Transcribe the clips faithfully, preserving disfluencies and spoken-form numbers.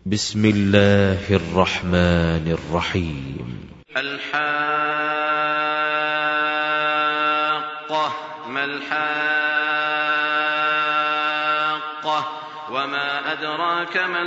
بسم الله الرحمن الرحيم. الحاقة ما الحاقة وما أدراك ما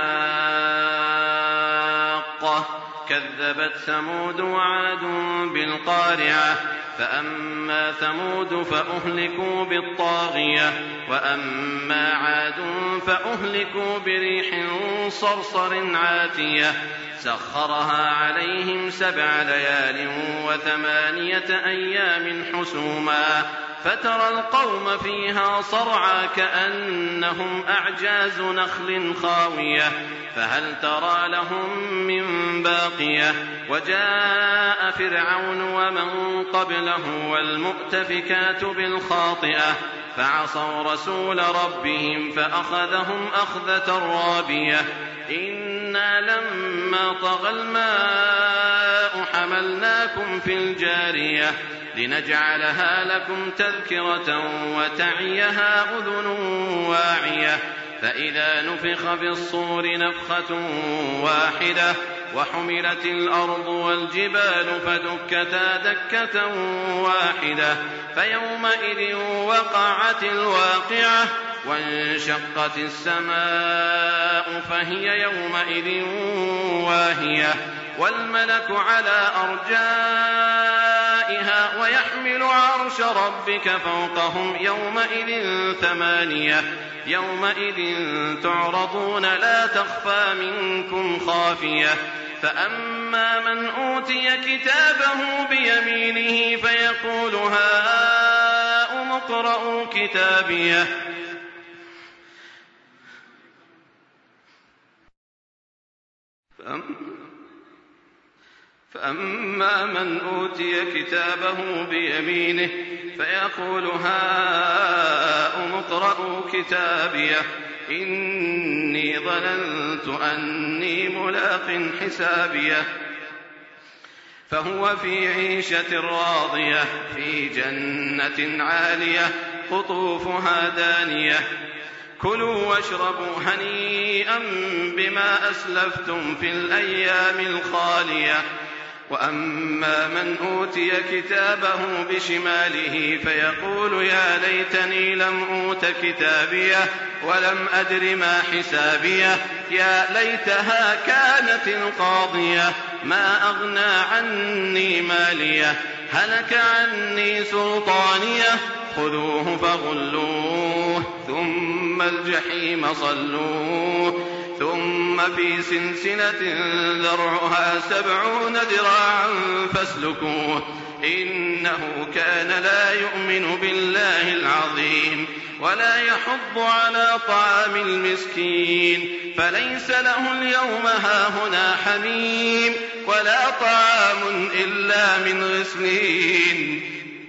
الحاقة كذبت ثمود وعاد بالقارعة فأما ثمود فأهلكوا بالطاغية وأما عاد فأهلكوا بريح صرصر عاتية سخرها عليهم سبع ليال وثمانية أيام حسوما فترى القوم فيها صرعى كأنهم أعجاز نخل خاوية فهل ترى لهم من باقية وجاء فرعون ومن قبله والمؤتفكات بالخاطئة فعصوا رسول ربهم فأخذهم أخذة رابية إنا لما طغى الماء حملناكم في الجارية لنجعلها لكم تذكرة وتعيها أذن واعية فإذا نفخ في الصور نفخة واحدة وحملت الأرض والجبال فدكتا دكة واحدة فيومئذ وقعت الواقعة وانشقت السماء فهي يومئذ واهية والملك على أرجائها ويحمل عرش ربك فوقهم يومئذ ثمانية يومئذ تعرضون لا تخفى منكم خافية فأما من أوتي كتابه بيمينه فيقول هاؤم اقرءوا كتابيه فأما من أوتي كتابه بيمينه فيقول هاؤم اقرءوا كتابيه إني ظننت أني ملاق حسابيه فهو في عيشة راضية في جنة عالية قطوفها دانية كلوا واشربوا هنيئا بما أسلفتم في الأيام الخالية وأما من أوتي كتابه بشماله فيقول يا ليتني لم أوت كتابيه ولم أدر ما حسابيه يا ليتها كانت القاضية ما أغنى عني ماليه هلك عني سلطانيه خذوه فغلوه ثم الجحيم صلوه ثم في سلسلة ذرعها سبعون ذراعا فاسلكوه إنه كان لا يؤمن بالله العظيم ولا يحض على طعام المسكين فليس له اليوم هاهنا حميم ولا طعام إلا من غسلين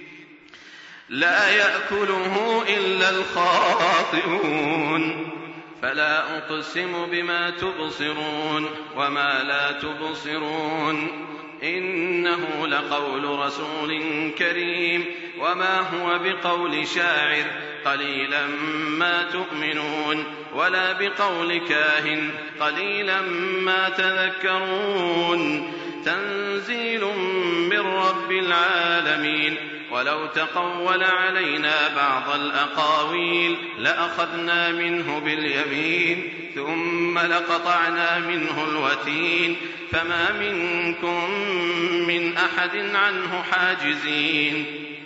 لا يأكله إلا الخاطئون فلا أقسم بما تبصرون وما لا تبصرون إنه لقول رسول كريم وما هو بقول شاعر قليلا ما تؤمنون ولا بقول كاهن قليلا ما تذكرون تنزيل من رب العالمين ولو تقول علينا بعض الأقاويل لأخذنا منه باليمين ثم لقطعنا منه الوتين فما منكم من أحد عنه حاجزين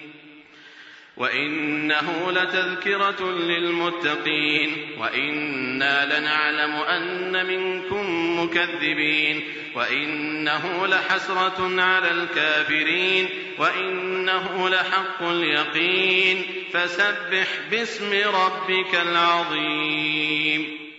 وإنه لتذكرة للمتقين وإنا لنعلم أن منكم مكذبين وإنه لحسرة على الكافرين وإنه لحق اليقين فسبح باسم ربك العظيم.